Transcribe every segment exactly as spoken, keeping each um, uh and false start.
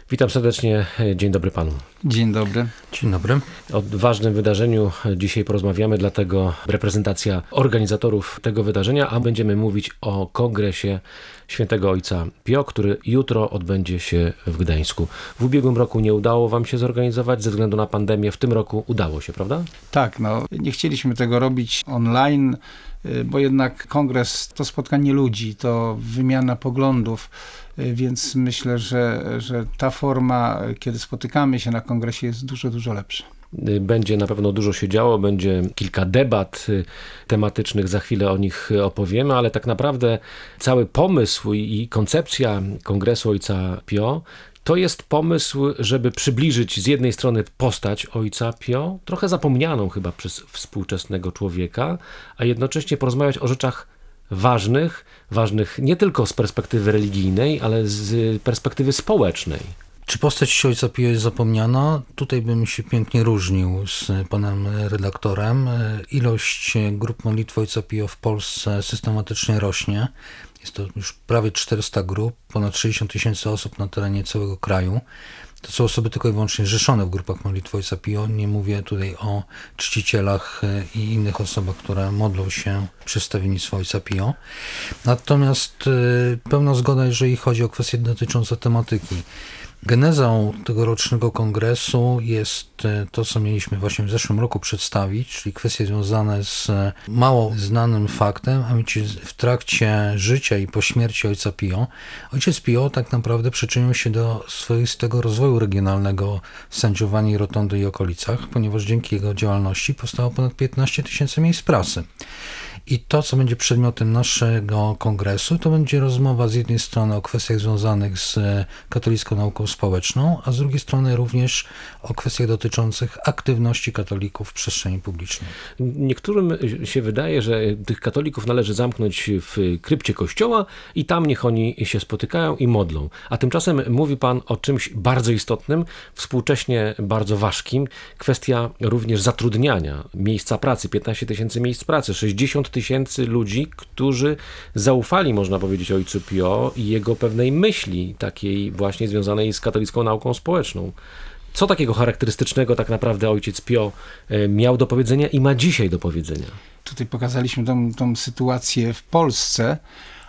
Witam serdecznie, dzień dobry panu. Dzień dobry. Dzień dobry. O ważnym wydarzeniu dzisiaj porozmawiamy, dlatego reprezentacja organizatorów tego wydarzenia, a będziemy mówić o kongresie Świętego Ojca Pio, który jutro odbędzie się w Gdańsku. W ubiegłym roku nie udało wam się zorganizować ze względu na pandemię, w tym roku udało się, prawda? Tak, no nie chcieliśmy tego robić online, bo jednak kongres to spotkanie ludzi, to wymiana poglądów, więc myślę, że, że ta forma, kiedy spotykamy się na kongresie, jest dużo, dużo lepsza. Będzie na pewno dużo się działo, będzie kilka debat tematycznych, za chwilę o nich opowiemy, ale tak naprawdę cały pomysł i koncepcja Kongresu Ojca Pio to jest pomysł, żeby przybliżyć z jednej strony postać Ojca Pio, trochę zapomnianą chyba przez współczesnego człowieka, a jednocześnie porozmawiać o rzeczach ważnych, ważnych nie tylko z perspektywy religijnej, ale z perspektywy społecznej. Czy postać Ojca Pio jest zapomniana? Tutaj bym się pięknie różnił z panem redaktorem. Ilość grup modlitwy Ojca Pio w Polsce systematycznie rośnie. Jest to już prawie czterysta grup, ponad sześćdziesiąt tysięcy osób na terenie całego kraju. To są osoby tylko i wyłącznie zrzeszone w grupach modlitwy Ojca Pio. Nie mówię tutaj o czcicielach i innych osobach, które modlą się przy wstawiennictwie Ojca Pio. Natomiast pełna zgoda, jeżeli chodzi o kwestie dotyczące tematyki. Genezą tegorocznego kongresu jest to, co mieliśmy właśnie w zeszłym roku przedstawić, czyli kwestie związane z mało znanym faktem, a mianowicie w trakcie życia i po śmierci Ojca Pio. Ojciec Pio tak naprawdę przyczynił się do swoistego rozwoju regionalnego w Sędziowani, Rotondy i okolicach, ponieważ dzięki jego działalności powstało ponad piętnaście tysięcy miejsc pracy. I to, co będzie przedmiotem naszego kongresu, to będzie rozmowa z jednej strony o kwestiach związanych z katolicką nauką społeczną, a z drugiej strony również o kwestiach dotyczących aktywności katolików w przestrzeni publicznej. Niektórym się wydaje, że tych katolików należy zamknąć w krypcie kościoła i tam niech oni się spotykają i modlą. A tymczasem mówi pan o czymś bardzo istotnym, współcześnie bardzo ważkim. Kwestia również zatrudniania, miejsca pracy, piętnaście tysięcy miejsc pracy, sześćdziesiąt tysięcy ludzi, którzy zaufali, można powiedzieć, Ojcu Pio i jego pewnej myśli, takiej właśnie związanej z katolicką nauką społeczną. Co takiego charakterystycznego tak naprawdę Ojciec Pio miał do powiedzenia i ma dzisiaj do powiedzenia? Tutaj pokazaliśmy tą, tą sytuację w Polsce,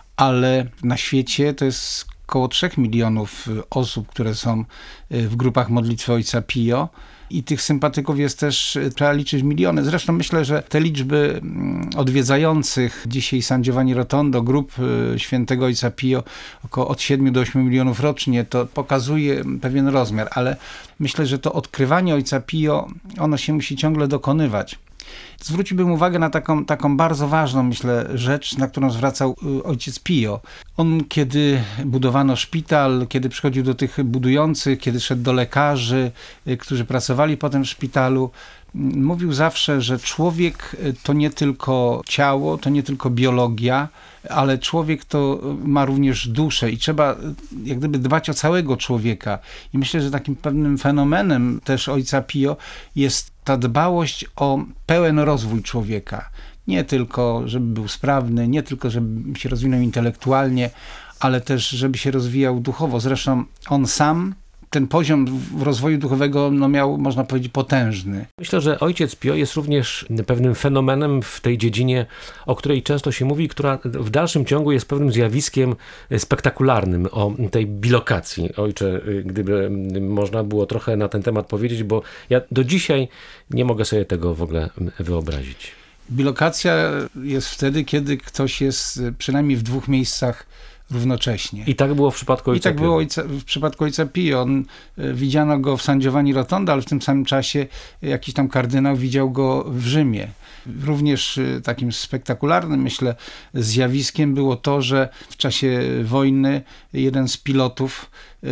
ale na świecie to jest około trzech milionów osób, które są w grupach modlitwy Ojca Pio. I tych sympatyków jest też, trzeba liczyć miliony. Zresztą myślę, że te liczby odwiedzających dzisiaj San Giovanni Rotondo, grup Świętego Ojca Pio, około od siedmiu do ośmiu milionów rocznie, to pokazuje pewien rozmiar, ale myślę, że to odkrywanie Ojca Pio, ono się musi ciągle dokonywać. Zwróciłbym uwagę na taką, taką bardzo ważną, myślę, rzecz, na którą zwracał Ojciec Pio. On, kiedy budowano szpital, kiedy przychodził do tych budujących, kiedy szedł do lekarzy, którzy pracowali potem w szpitalu, mówił zawsze, że człowiek to nie tylko ciało, to nie tylko biologia, ale człowiek to ma również duszę i trzeba jak gdyby dbać o całego człowieka. I myślę, że takim pewnym fenomenem też Ojca Pio jest ta dbałość o pełen rozwój człowieka. Nie tylko, żeby był sprawny, nie tylko, żeby się rozwinął intelektualnie, ale też, żeby się rozwijał duchowo. Zresztą on sam ten poziom rozwoju duchowego no, miał, można powiedzieć, potężny. Myślę, że Ojciec Pio jest również pewnym fenomenem w tej dziedzinie, o której często się mówi, która w dalszym ciągu jest pewnym zjawiskiem spektakularnym, o tej bilokacji. Ojcze, gdyby można było trochę na ten temat powiedzieć, bo ja do dzisiaj nie mogę sobie tego w ogóle wyobrazić. Bilokacja jest wtedy, kiedy ktoś jest przynajmniej w dwóch miejscach równocześnie. I tak było w przypadku Ojca I tak Pio. było ojca, w przypadku Ojca Pio. On, widziano go w San Giovanni Rotondo, ale w tym samym czasie jakiś tam kardynał widział go w Rzymie. Również takim spektakularnym, myślę, zjawiskiem było to, że w czasie wojny jeden z pilotów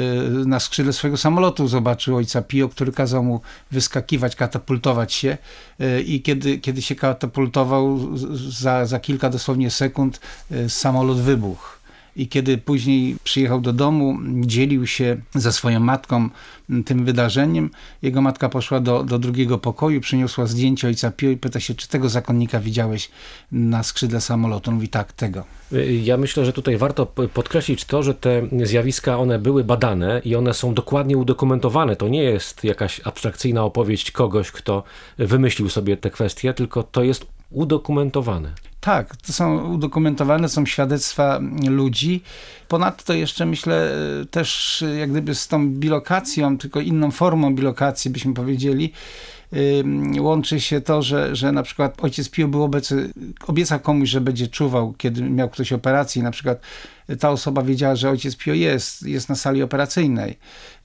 na skrzydle swojego samolotu zobaczył Ojca Pio, który kazał mu wyskakiwać, katapultować się i kiedy, kiedy się katapultował, za, za kilka dosłownie sekund samolot wybuchł. i kiedy później przyjechał do domu, dzielił się ze swoją matką tym wydarzeniem, jego matka poszła do, do drugiego pokoju, przyniosła zdjęcie ojca Pio i pyta się, czy tego zakonnika widziałeś na skrzydle samolotu? On mówi, tak, tego. Ja myślę, że tutaj warto podkreślić to, że te zjawiska, one były badane i one są dokładnie udokumentowane. To nie jest jakaś abstrakcyjna opowieść kogoś, kto wymyślił sobie te kwestie, tylko to jest udokumentowane. Tak, to są udokumentowane, są świadectwa ludzi. Ponadto jeszcze myślę też jak gdyby z tą bilokacją, tylko inną formą bilokacji byśmy powiedzieli, łączy się to, że, że na przykład ojciec Pio był obecny, obiecał komuś, że będzie czuwał, kiedy miał ktoś operację, na przykład ta osoba wiedziała, że ojciec Pio jest, jest na sali operacyjnej.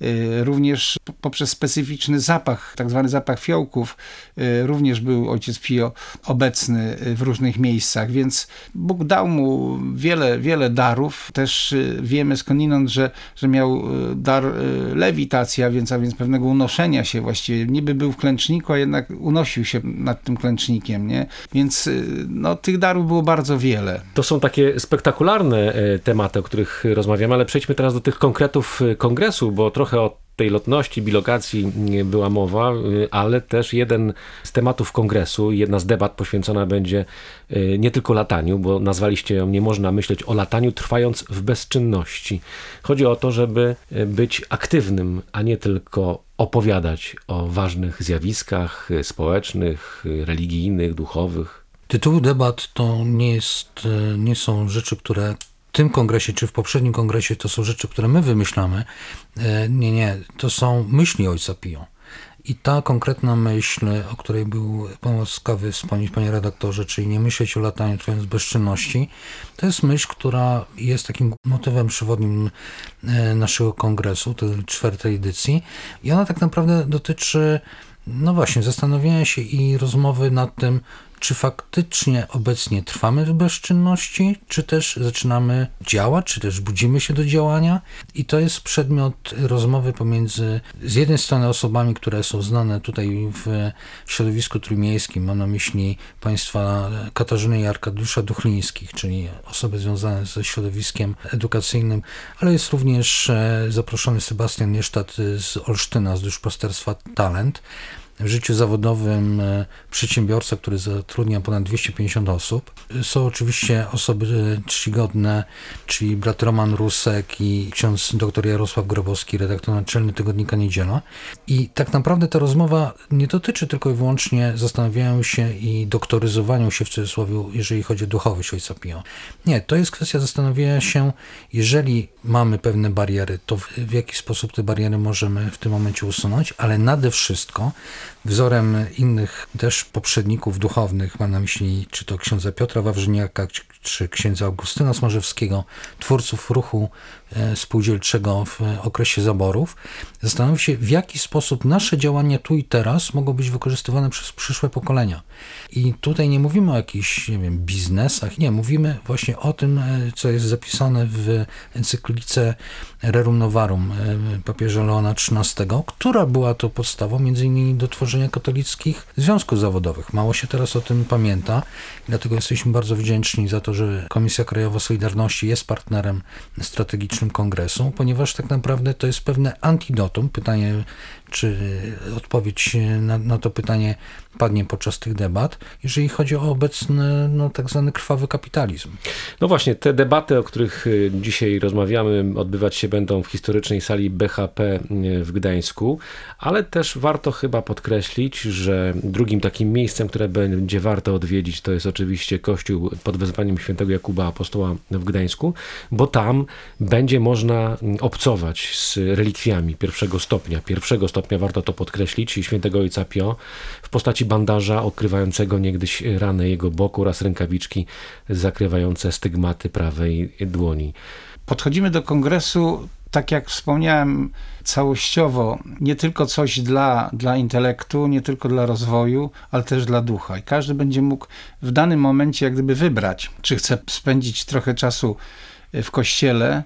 Również poprzez specyficzny zapach, tak zwany zapach fiołków, również był ojciec Pio obecny w różnych miejscach, więc Bóg dał mu wiele, wiele darów. Też wiemy skądinąd, że, że miał dar lewitacji, a więc, a więc pewnego unoszenia się właściwie. Niby był w klęczniku, a jednak unosił się nad tym klęcznikiem, nie? Więc no, tych darów było bardzo wiele. To są takie spektakularne tematy, o których rozmawiamy, ale przejdźmy teraz do tych konkretów kongresu, bo trochę o tej lotności, bilokacji była mowa, ale też jeden z tematów kongresu, jedna z debat poświęcona będzie nie tylko lataniu, bo nazwaliście ją Nie można myśleć o lataniu trwając w bezczynności. Chodzi o to, żeby być aktywnym, a nie tylko opowiadać o ważnych zjawiskach społecznych, religijnych, duchowych. Tytuły debat to nie jest, nie są rzeczy, które w tym kongresie, czy w poprzednim kongresie to są rzeczy, które my wymyślamy. Nie, nie, to są myśli ojca Pio. I ta konkretna myśl, o której był pan łaskawy wspomnieć, panie redaktorze, czyli nie myśleć o lataniu trwając w bezczynności, to jest myśl, która jest takim motywem przewodnim naszego kongresu, tej czwartej edycji. I ona tak naprawdę dotyczy, no właśnie, zastanowienia się i rozmowy nad tym, czy faktycznie obecnie trwamy w bezczynności, czy też zaczynamy działać, czy też budzimy się do działania. I to jest przedmiot rozmowy pomiędzy z jednej strony osobami, które są znane tutaj w środowisku trójmiejskim, mam na myśli państwa Katarzyny i Arkadiusza Duchlińskich, czyli osoby związane ze środowiskiem edukacyjnym, ale jest również zaproszony Sebastian Niesztat z Olsztyna, z duszpasterstwa Talent. W życiu zawodowym przedsiębiorca, który zatrudnia ponad dwieście pięćdziesiąt osób. Są oczywiście osoby czcigodne, czyli brat Roman Rusek i ksiądz dr Jarosław Grabowski, redaktor naczelny tygodnika Niedziela. I tak naprawdę ta rozmowa nie dotyczy tylko i wyłącznie zastanawiania się i doktoryzowania się w cudzysłowie, jeżeli chodzi o duchowość ojca Pio. Nie, to jest kwestia zastanowienia się, jeżeli mamy pewne bariery, to w, w jaki sposób te bariery możemy w tym momencie usunąć, ale nade wszystko wzorem innych też poprzedników duchownych, mam na myśli czy to księdza Piotra Wawrzyniaka, czy księdza Augustyna Smarzewskiego, twórców ruchu spółdzielczego w okresie zaborów, zastanowić się, w jaki sposób nasze działania tu i teraz mogą być wykorzystywane przez przyszłe pokolenia. I tutaj nie mówimy o jakichś, nie wiem, biznesach, nie, mówimy właśnie o tym, co jest zapisane w encyklice Rerum Novarum papieża Leona trzynastego, która była to podstawą między innymi do tworzenia katolickich związków zawodowych. Mało się teraz o tym pamięta, dlatego jesteśmy bardzo wdzięczni za to, że Komisja Krajowa Solidarności jest partnerem strategicznym kongresu, ponieważ tak naprawdę to jest pewne antidotum. Pytanie, czy odpowiedź na, na to pytanie padnie podczas tych debat, jeżeli chodzi o obecny, no, tak zwany krwawy kapitalizm. No właśnie, te debaty, o których dzisiaj rozmawiamy, odbywać się będą w historycznej sali B H P w Gdańsku, ale też warto chyba podkreślić, że drugim takim miejscem, które będzie warto odwiedzić, to jest oczywiście kościół pod wezwaniem świętego Jakuba Apostoła w Gdańsku, bo tam będzie można obcować z relikwiami pierwszego stopnia. Pierwszego stopnia, warto to podkreślić, świętego ojca Pio w postaci bandaża okrywającego niegdyś ranę jego boku oraz rękawiczki zakrywające stygmaty prawej dłoni. Podchodzimy do kongresu, tak jak wspomniałem, całościowo, nie tylko coś dla, dla intelektu, nie tylko dla rozwoju, ale też dla ducha. I każdy będzie mógł w danym momencie jak gdyby wybrać, czy chce spędzić trochę czasu w kościele,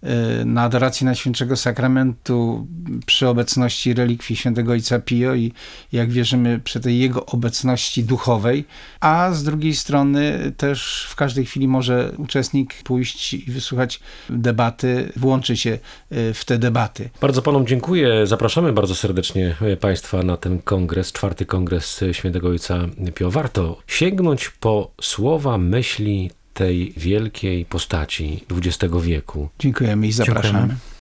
na adoracji Najświętszego Sakramentu przy obecności relikwii świętego Ojca Pio i jak wierzymy przy tej jego obecności duchowej, a z drugiej strony też w każdej chwili może uczestnik pójść i wysłuchać debaty, włączy się w te debaty. Bardzo panom dziękuję. Zapraszamy bardzo serdecznie państwa na ten kongres, czwarty kongres Świętego Ojca Pio. Warto sięgnąć po słowa, myśli tej wielkiej postaci dwudziestego wieku. Dziękujemy i zapraszamy. Dziękujemy.